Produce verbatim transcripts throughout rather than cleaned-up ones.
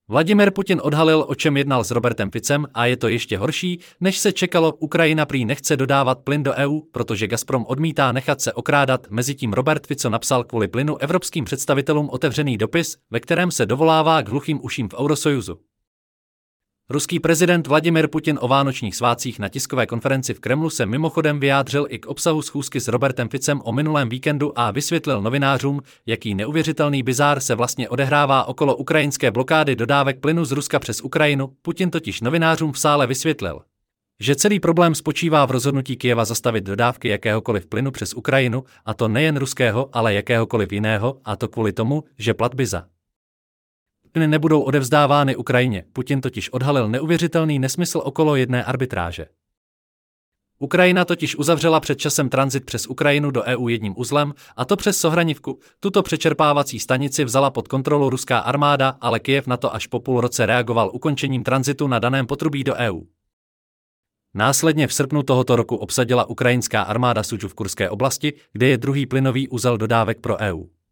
Vladimir Putin odhalil, o čem jednal s Robertem Ficem, a je to ještě horší, než se čekalo. Ukrajina prý nechce dodávat plyn do E U, protože Gazprom odmítá nechat se okrádat. Mezitím Robert Fico napsal kvůli plynu evropským představitelům otevřený dopis, ve kterém se dovolává k hluchým uším v Eurosojuzu. Ruský prezident Vladimir Putin o vánočních svátcích na tiskové konferenci v Kremlu se mimochodem vyjádřil i k obsahu schůzky s Robertem Ficem o minulém víkendu a vysvětlil novinářům, jaký neuvěřitelný bizár se vlastně odehrává okolo ukrajinské blokády dodávek plynu z Ruska přes Ukrajinu. Putin totiž novinářům v sále vysvětlil, že celý problém spočívá v rozhodnutí Kyjeva zastavit dodávky jakéhokoliv plynu přes Ukrajinu, a to nejen ruského, ale jakéhokoliv jiného, a to kvůli tomu, že platby za plyny nebudou odevzdávány Ukrajině. Putin totiž odhalil neuvěřitelný nesmysl okolo jedné arbitráže. Ukrajina totiž uzavřela před časem tranzit přes Ukrajinu do E U jedním uzlem, a to přes Sohranivku. Tuto přečerpávací stanici vzala pod kontrolu ruská armáda, ale Kyjev na to až po půl roce reagoval ukončením tranzitu na daném potrubí do E U. Následně v srpnu tohoto roku obsadila ukrajinská armáda Sudžu v kurské oblasti, kde je druhý plynový uzel dodávek pro E U.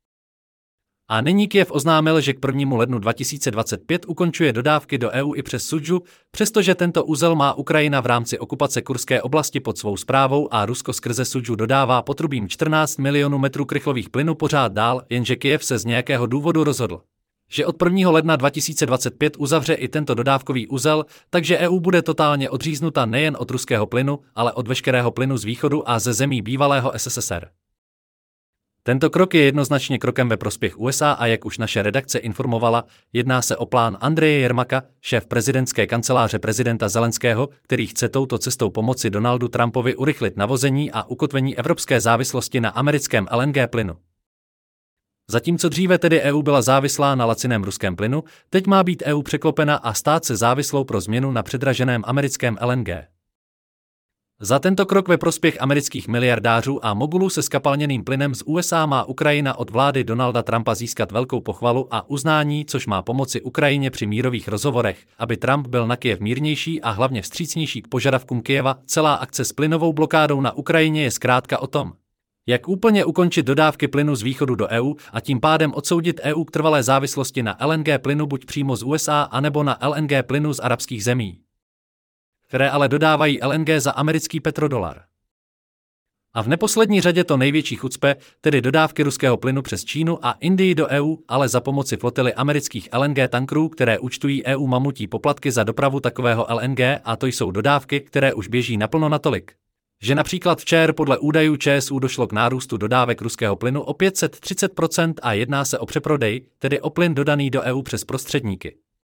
A nyní Kyjev oznámil, že k prvnímu lednu dva tisíce dvacet pět ukončuje dodávky do E U i přes Sudžu, přestože tento uzel má Ukrajina v rámci okupace kurské oblasti pod svou správou a Rusko skrze Sudžu dodává potrubím čtrnáct milionů metrů krychlových plynu pořád dál, jenže Kyjev se z nějakého důvodu rozhodl, že od prvního ledna dva tisíce dvacet pět uzavře i tento dodávkový uzel, takže E U bude totálně odříznuta nejen od ruského plynu, ale od veškerého plynu z východu a ze zemí bývalého S S S R. Tento krok je jednoznačně krokem ve prospěch U S A a jak už naše redakce informovala, jedná se o plán Andreje Jermaka, šéf prezidentské kanceláře prezidenta Zelenského, který chce touto cestou pomoci Donaldu Trumpovi urychlit navození a ukotvení evropské závislosti na americkém L N G plynu. Zatímco dříve tedy E U byla závislá na laciném ruském plynu, teď má být E U překlopena a stát se závislou pro změnu na předraženém americkém L N G. Za tento krok ve prospěch amerických miliardářů a mogulů se skapalněným plynem z U S A má Ukrajina od vlády Donalda Trumpa získat velkou pochvalu a uznání, což má pomoci Ukrajině při mírových rozhovorech, aby Trump byl na Kyjev mírnější a hlavně vstřícnější k požadavkům Kyjeva. Celá akce s plynovou blokádou na Ukrajině je zkrátka o tom, jak úplně ukončit dodávky plynu z východu do E U a tím pádem odsoudit E U k trvalé závislosti na L N G plynu buď přímo z U S A anebo na L N G plynu z arabských zemí, které ale dodávají L N G za americký petrodolar. A v neposlední řadě to největší chucpe, tedy dodávky ruského plynu přes Čínu a Indii do E U, ale za pomoci flotily amerických L N G tankrů, které účtují E U mamutí poplatky za dopravu takového L N G, a to jsou dodávky, které už běží naplno natolik, že například včera podle údajů Č S U došlo k nárůstu dodávek ruského plynu o pět set třicet procent a jedná se o přeprodej, tedy o plyn dodaný do E U přes prostředníky.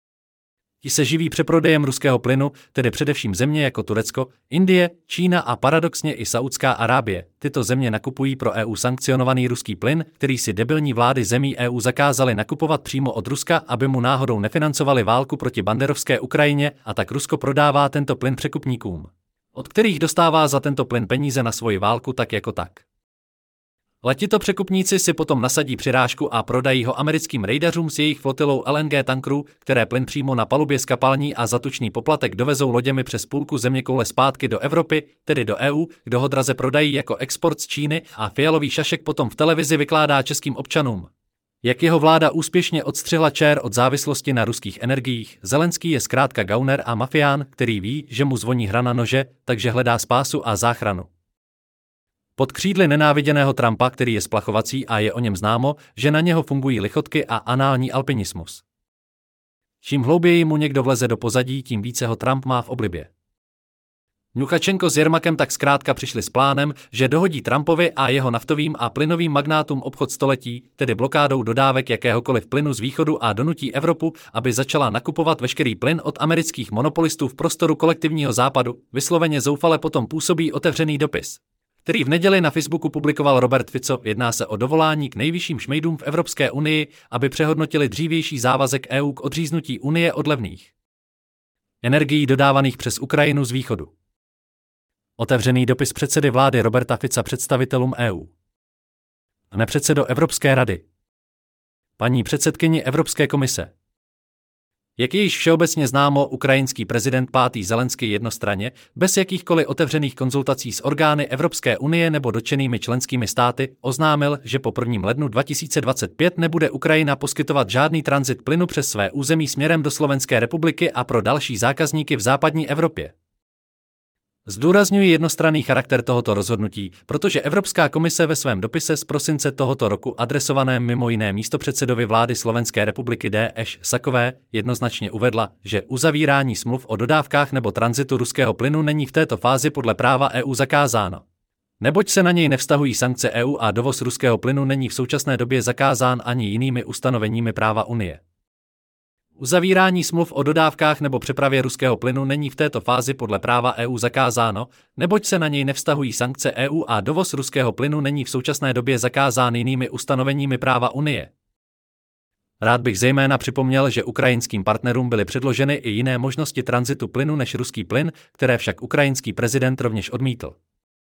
Ti se živí přeprodejem ruského plynu, tedy především země jako Turecko, Indie, Čína a paradoxně i Saudská Arábie. Tyto země nakupují pro E U sankcionovaný ruský plyn, který si debilní vlády zemí E U zakázaly nakupovat přímo od Ruska, aby mu náhodou nefinancovali válku proti banderovské Ukrajině, a tak Rusko prodává tento plyn překupníkům, od kterých dostává za tento plyn peníze na svoji válku tak jako tak. Letito překupníci si potom nasadí přirážku a prodají ho americkým rejdařům s jejich flotilou L N G tankrů, které plyn přímo na palubě skapalní a za tučný poplatek dovezou loděmi přes půlku zeměkoule zpátky do Evropy, tedy do E U, kdo ho draze prodají jako export z Číny, a fialový šašek potom v televizi vykládá českým občanům, jak jeho vláda úspěšně odstřihla čer od závislosti na ruských energiích. Zelenský je zkrátka gauner a mafián, který ví, že mu zvoní hra na nože, takže hledá spásu a záchranu pod křídly nenáviděného Trumpa, který je splachovací a je o něm známo, že na něho fungují lichotky a anální alpinismus. Čím hlouběji mu někdo vleze do pozadí, tím více ho Trump má v oblibě. Lukašenko s Jermakem tak zkrátka přišli s plánem, že dohodí Trumpovi a jeho naftovým a plynovým magnátům obchod století, tedy blokádou dodávek jakéhokoliv plynu z východu, a donutí Evropu, aby začala nakupovat veškerý plyn od amerických monopolistů v prostoru kolektivního západu. Vysloveně zoufale potom působí otevřený dopis, který v neděli na Facebooku publikoval Robert Fico. Jedná se o dovolání k nejvyšším šmejdům v Evropské unii, aby přehodnotili dřívější závazek E U k odříznutí Unie od levných energií dodávaných přes Ukrajinu z východu. Otevřený dopis předsedy vlády Roberta Fica představitelům E U. Pane předsedo Evropské rady, paní předsedkyni Evropské komise, Jak je již všeobecně známo, ukrajinský prezident Pátý Zelenský jednostranně, bez jakýchkoliv otevřených konzultací s orgány Evropské unie nebo dotčenými členskými státy, oznámil, že po prvním lednu dva tisíce dvacet pět nebude Ukrajina poskytovat žádný tranzit plynu přes své území směrem do Slovenské republiky a pro další zákazníky v západní Evropě. Zdůrazňuji jednostranný charakter tohoto rozhodnutí, protože Evropská komise ve svém dopise z prosince tohoto roku adresovaném mimo jiné místopředsedovi vlády Slovenské republiky D Š Sakové jednoznačně uvedla, že uzavírání smluv o dodávkách nebo tranzitu ruského plynu není v této fázi podle práva E U zakázáno. Neboť se na něj nevztahují sankce E U a dovoz ruského plynu není v současné době zakázán ani jinými ustanoveními práva Unie. Uzavírání smluv o dodávkách nebo přepravě ruského plynu není v této fázi podle práva E U zakázáno, neboť se na něj nevztahují sankce E U a dovoz ruského plynu není v současné době zakázán jinými ustanoveními práva Unie. Rád bych zejména připomněl, že ukrajinským partnerům byly předloženy i jiné možnosti tranzitu plynu než ruský plyn, které však ukrajinský prezident rovněž odmítl.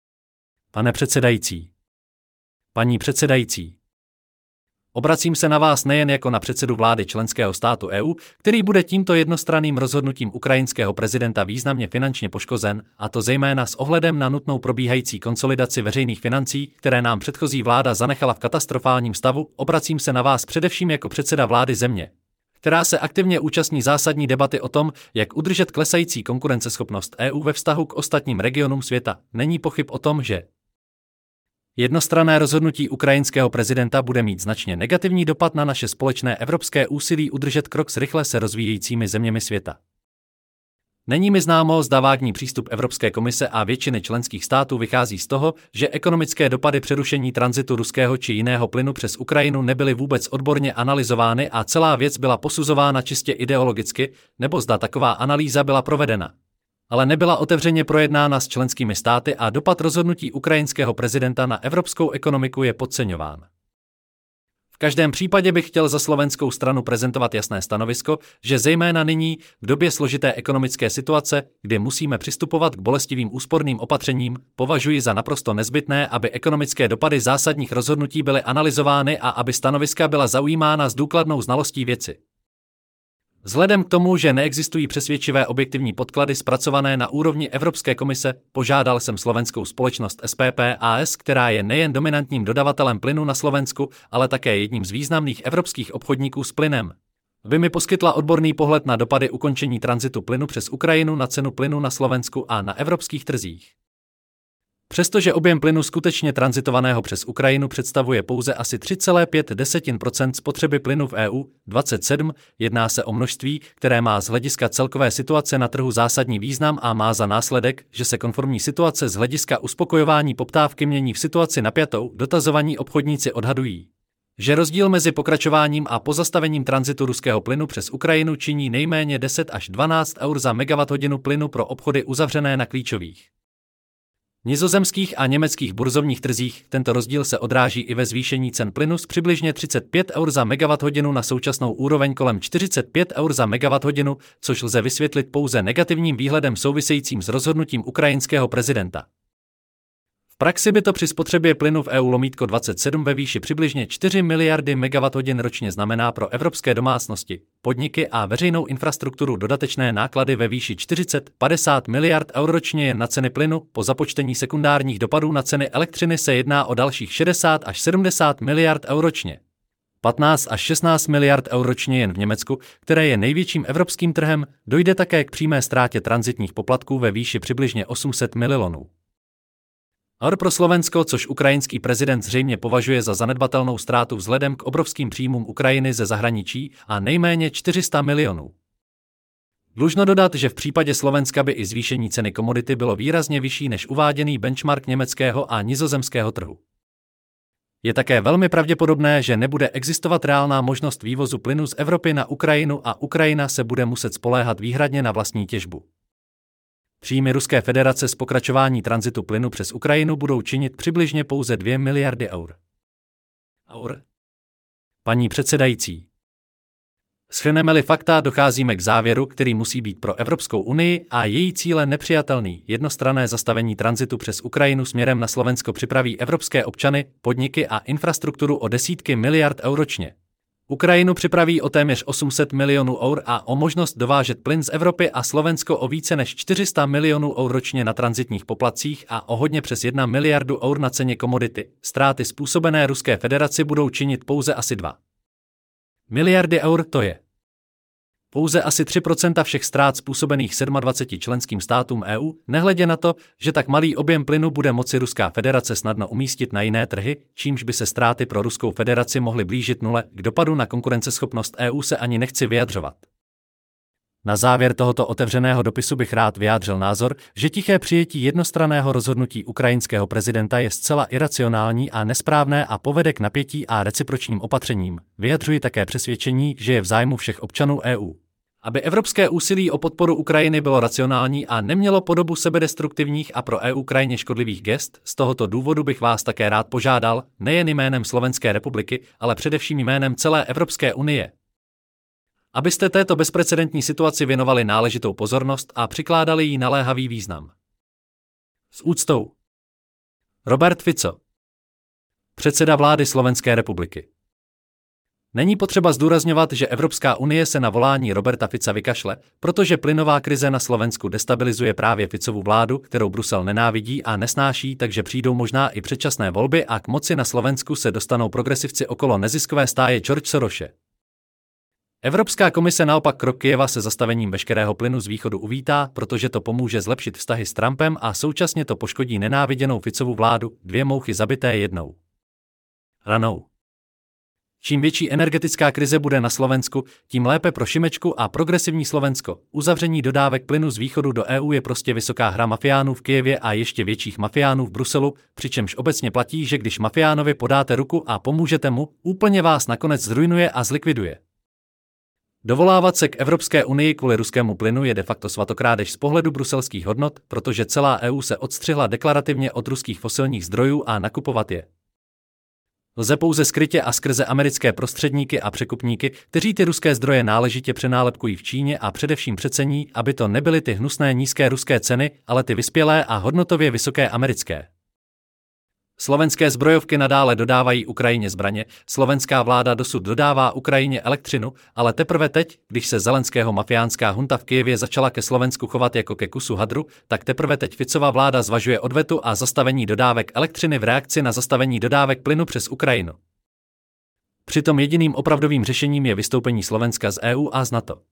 Pane předsedající. Paní předsedající. Obracím se na vás nejen jako na předsedu vlády členského státu E U, který bude tímto jednostranným rozhodnutím ukrajinského prezidenta významně finančně poškozen, a to zejména s ohledem na nutnou probíhající konsolidaci veřejných financí, které nám předchozí vláda zanechala v katastrofálním stavu. Obracím se na vás především jako předseda vlády země, která se aktivně účastní zásadní debaty o tom, jak udržet klesající konkurenceschopnost E U ve vztahu k ostatním regionům světa. Není pochyb o tom, že jednostranné rozhodnutí ukrajinského prezidenta bude mít značně negativní dopad na naše společné evropské úsilí udržet krok s rychle se rozvíjejícími zeměmi světa. Není mi známo, zda vágní přístup Evropské komise a většiny členských států vychází z toho, že ekonomické dopady přerušení tranzitu ruského či jiného plynu přes Ukrajinu nebyly vůbec odborně analyzovány a celá věc byla posuzována čistě ideologicky, nebo zda taková analýza byla provedena, ale nebyla otevřeně projednána s členskými státy a dopad rozhodnutí ukrajinského prezidenta na evropskou ekonomiku je podceňován. V každém případě bych chtěl za slovenskou stranu prezentovat jasné stanovisko, že zejména nyní, v době složité ekonomické situace, kdy musíme přistupovat k bolestivým úsporným opatřením, považuji za naprosto nezbytné, aby ekonomické dopady zásadních rozhodnutí byly analyzovány a aby stanoviska byla zaujímána s důkladnou znalostí věci. Vzhledem k tomu, že neexistují přesvědčivé objektivní podklady zpracované na úrovni Evropské komise, požádal jsem slovenskou společnost S P P A S, která je nejen dominantním dodavatelem plynu na Slovensku, ale také jedním z významných evropských obchodníků s plynem, aby mi poskytla odborný pohled na dopady ukončení tranzitu plynu přes Ukrajinu na cenu plynu na Slovensku a na evropských trzích. Přestože objem plynu skutečně tranzitovaného přes Ukrajinu představuje pouze asi tři celé pět procenta spotřeby plynu v E U dvacet sedm, jedná se o množství, které má z hlediska celkové situace na trhu zásadní význam a má za následek, že se konformní situace z hlediska uspokojování poptávky mění v situaci napjatou. Dotazovaní obchodníci odhadují, že rozdíl mezi pokračováním a pozastavením tranzitu ruského plynu přes Ukrajinu činí nejméně deset až dvanáct eur za megawatthodinu plynu pro obchody uzavřené na klíčových nizozemských a německých burzovních trzích. Tento rozdíl se odráží i ve zvýšení cen plynu z přibližně třicet pět eur za megawatthodinu na současnou úroveň kolem čtyřicet pět eur za megawatthodinu, což lze vysvětlit pouze negativním výhledem souvisejícím s rozhodnutím ukrajinského prezidenta. V praxi by to při spotřebě plynu v E U lomítko dvacet sedm ve výši přibližně čtyři miliardy megawatthodin ročně znamená pro evropské domácnosti, podniky a veřejnou infrastrukturu dodatečné náklady ve výši čtyřicet až padesát miliard eur ročně jen na ceny plynu. Po započtení sekundárních dopadů na ceny elektřiny se jedná o dalších šedesát až sedmdesát miliard eur ročně. patnáct až šestnáct miliard eur ročně jen v Německu, které je největším evropským trhem. Dojde také k přímé ztrátě tranzitních poplatků ve výši přibližně osm set milionů eur pro Slovensko, což ukrajinský prezident zřejmě považuje za zanedbatelnou ztrátu vzhledem k obrovským příjmům Ukrajiny ze zahraničí a nejméně čtyři sta milionů. Dlužno dodat, že v případě Slovenska by i zvýšení ceny komodity bylo výrazně vyšší než uváděný benchmark německého a nizozemského trhu. Je také velmi pravděpodobné, že nebude existovat reálná možnost vývozu plynu z Evropy na Ukrajinu a Ukrajina se bude muset spoléhat výhradně na vlastní těžbu. Příjmy Ruské federace z pokračování tranzitu plynu přes Ukrajinu budou činit přibližně pouze dvě miliardy eur. Eur. Paní předsedající. Shrneme-li fakta, docházíme k závěru, který musí být pro Evropskou unii a její cíle nepřijatelný. Jednostranné zastavení tranzitu přes Ukrajinu směrem na Slovensko připraví evropské občany, podniky a infrastrukturu o desítky miliard eur ročně. Ukrajinu připraví o téměř osm set milionů eur a o možnost dovážet plyn z Evropy a Slovensko o více než čtyři sta milionů eur ročně na tranzitních poplatcích a o hodně přes jedna miliardu eur na ceně komodity. Ztráty způsobené Ruské federaci budou činit pouze asi dva miliardy eur, to je pouze asi tři procenta všech ztrát způsobených dvaceti sedmi členským státům E U, nehledě na to, že tak malý objem plynu bude moci Ruská federace snadno umístit na jiné trhy, čímž by se ztráty pro Ruskou federaci mohly blížit nule. K dopadu na konkurenceschopnost E U se ani nechci vyjadřovat. Na závěr tohoto otevřeného dopisu bych rád vyjádřil názor, že tiché přijetí jednostranného rozhodnutí ukrajinského prezidenta je zcela iracionální a nesprávné a povede k napětí a recipročním opatřením. Vyjadřuji také přesvědčení, že je v zájmu všech občanů E U, aby evropské úsilí o podporu Ukrajiny bylo racionální a nemělo podobu sebedestruktivních a pro E U krajně škodlivých gest. Z tohoto důvodu bych vás také rád požádal, nejen jménem Slovenské republiky, ale především jménem celé Evropské unie, abyste této bezprecedentní situaci věnovali náležitou pozornost a přikládali jí naléhavý význam. S úctou. Robert Fico, předseda vlády Slovenské republiky. Není potřeba zdůrazňovat, že Evropská unie se na volání Roberta Fica vykašle, protože plynová krize na Slovensku destabilizuje právě Ficovu vládu, kterou Brusel nenávidí a nesnáší, takže přijdou možná i předčasné volby a k moci na Slovensku se dostanou progresivci okolo neziskové stáje George Sorose. Evropská komise naopak krok Kyjeva se zastavením veškerého plynu z východu uvítá, protože to pomůže zlepšit vztahy s Trumpem a současně to poškodí nenáviděnou Ficovu vládu, dvě mouchy zabité jednou ranou. Čím větší energetická krize bude na Slovensku, tím lépe pro Šimečku a progresivní Slovensko. Uzavření dodávek plynu z východu do E U je prostě vysoká hra mafiánů v Kyjevě a ještě větších mafiánů v Bruselu, přičemž obecně platí, že když mafiánovi podáte ruku a pomůžete mu, úplně vás nakonec zrujnuje a zlikviduje. Dovolávat se k Evropské unii kvůli ruskému plynu je de facto svatokrádež z pohledu bruselských hodnot, protože celá E U se odstřihla deklarativně od ruských fosilních zdrojů a nakupovat je lze pouze skrytě a skrze americké prostředníky a překupníky, kteří ty ruské zdroje náležitě přenálepkují v Číně a především přecení, aby to nebyly ty hnusné nízké ruské ceny, ale ty vyspělé a hodnotově vysoké americké. Slovenské zbrojovky nadále dodávají Ukrajině zbraně, slovenská vláda dosud dodává Ukrajině elektřinu, ale teprve teď, když se Zelenského mafiánská hunta v Kyjevě začala ke Slovensku chovat jako ke kusu hadru, tak teprve teď Ficova vláda zvažuje odvetu a zastavení dodávek elektřiny v reakci na zastavení dodávek plynu přes Ukrajinu. Přitom jediným opravdovým řešením je vystoupení Slovenska z E U a z NATO.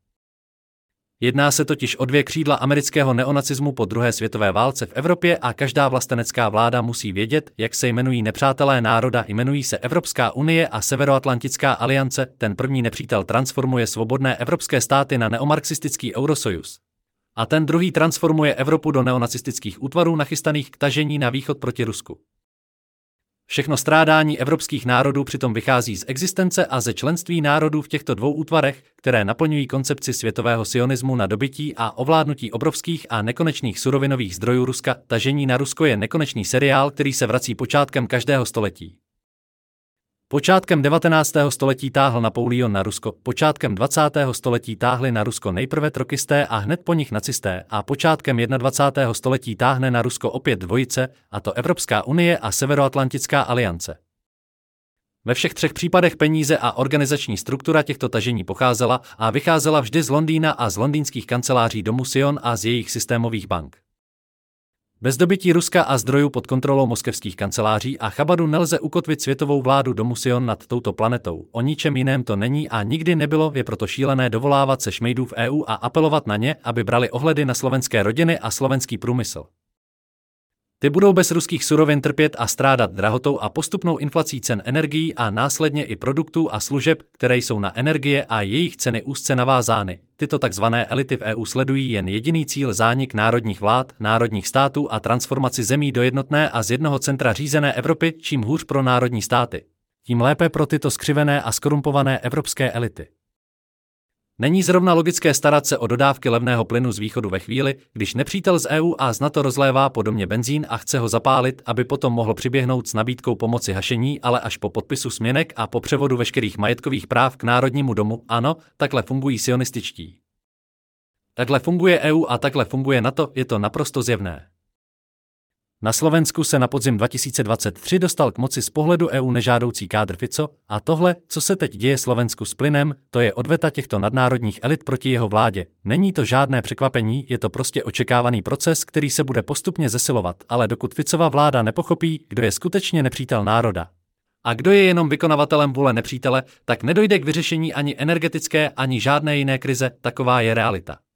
Jedná se totiž o dvě křídla amerického neonacismu po druhé světové válce v Evropě a každá vlastenecká vláda musí vědět, jak se jmenují nepřátelé národa, jmenují se Evropská unie a Severoatlantická aliance, ten první nepřítel transformuje svobodné evropské státy na neomarxistický Eurosojus. A ten druhý transformuje Evropu do neonacistických útvarů nachystaných k tažení na východ proti Rusku. Všechno strádání evropských národů přitom vychází z existence a ze členství národů v těchto dvou útvarech, které naplňují koncepci světového sionismu na dobytí a ovládnutí obrovských a nekonečných surovinových zdrojů Ruska. Tažení na Rusko je nekonečný seriál, který se vrací počátkem každého století. Počátkem devatenáctého století táhl Napoleon na Rusko, počátkem dvacátého století táhli na Rusko nejprve trokisté a hned po nich nacisté a počátkem dvacátého prvního století táhne na Rusko opět dvojice, a to Evropská unie a Severoatlantická aliance. Ve všech třech případech peníze a organizační struktura těchto tažení pocházela a vycházela vždy z Londýna a z londýnských kanceláří domu Sion a z jejich systémových bank. Bez dobytí Ruska a zdrojů pod kontrolou moskevských kanceláří a Chabadu nelze ukotvit světovou vládu domu Sion nad touto planetou. O ničem jiném to není a nikdy nebylo, je proto šílené dovolávat se šmejdů v E U a apelovat na ně, aby brali ohledy na slovenské rodiny a slovenský průmysl. Ty budou bez ruských surovin trpět a strádat drahotou a postupnou inflací cen energií a následně i produktů a služeb, které jsou na energie a jejich ceny úzce navázány. Tyto takzvané elity v E U sledují jen jediný cíl: zánik národních vlád, národních států a transformaci zemí do jednotné a z jednoho centra řízené Evropy. Čím hůř pro národní státy, tím lépe pro tyto skřivené a skorumpované evropské elity. Není zrovna logické starat se o dodávky levného plynu z východu ve chvíli, když nepřítel z E U a z NATO rozlévá po domě benzín a chce ho zapálit, aby potom mohl přiběhnout s nabídkou pomoci hašení, ale až po podpisu směnek a po převodu veškerých majetkových práv k Národnímu domu. Ano, takhle fungují sionističtí. Takhle funguje E U a takhle funguje NATO, je to naprosto zjevné. Na Slovensku se na podzim dva tisíce dvacet tři dostal k moci z pohledu E U nežádoucí kádr Fico a tohle, co se teď děje Slovensku s plynem, to je odveta těchto nadnárodních elit proti jeho vládě. Není to žádné překvapení, je to prostě očekávaný proces, který se bude postupně zesilovat, ale dokud Ficova vláda nepochopí, kdo je skutečně nepřítel národa a kdo je jenom vykonavatelem vůle nepřítele, tak nedojde k vyřešení ani energetické, ani žádné jiné krize, taková je realita.